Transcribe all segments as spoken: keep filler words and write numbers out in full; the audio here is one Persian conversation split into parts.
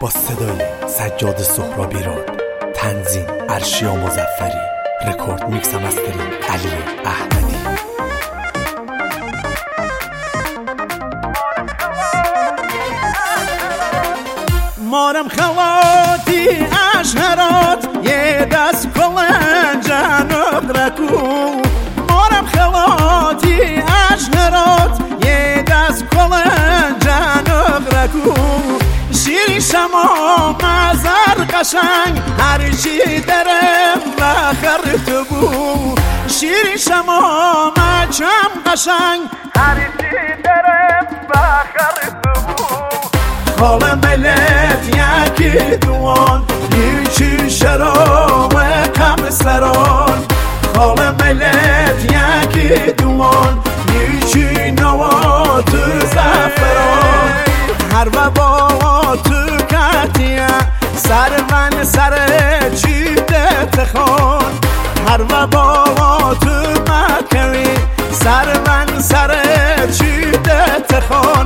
با صدای سجاد سهرابیراد، تنظیم ارشیا مظفری، رکورد میکس و مسترینگ علی احمدی. مارم خواتی اشهرات یه دست کلنجان اقرکو. مارم خواتی اشهرات یه دست کلنجان اقرکو. شیری شما مزار قشنگ هر چی درم و خرت بو. شیری شما مچم قشنگ هر چی درم و خرت بو. خال ملت یکی دوان یکی شرام کم سران. خال ملت یکی دوان یکی نوات زفران. هر وبا تو کتیه سر من سر چیده تخان. هر وبا تو مکوی سر من سر چیده تخان.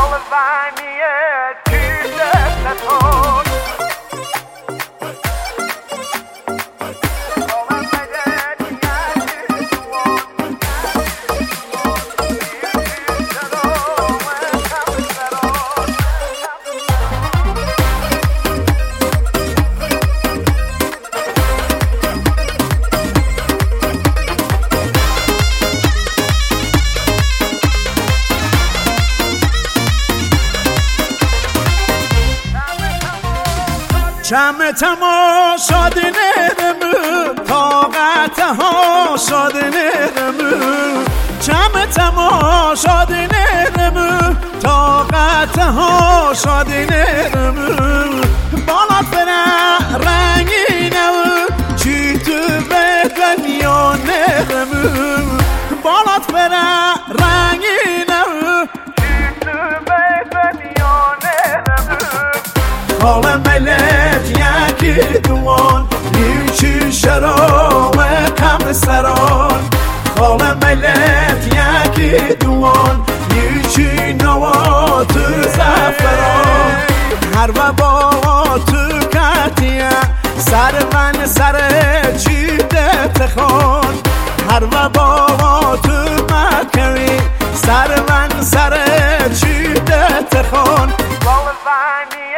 چم تماشا دنرمو طاقت ها شادنرمو. چم تماشا دنرمو طاقت ها شادنرمو. بالات بنا رنگینمو چی تو به دنیا نرمو. بالات بنا رنگینمو چی تو به دنیا نرمو. خال ملت یکی دوان یکی شرام کم سران. خال ملت یکی دوان یکی نوات زفران. هر وبا تو کتیه سر من سر چیده تخان. هر وبا تو مکوی سر من سر چیده تخان.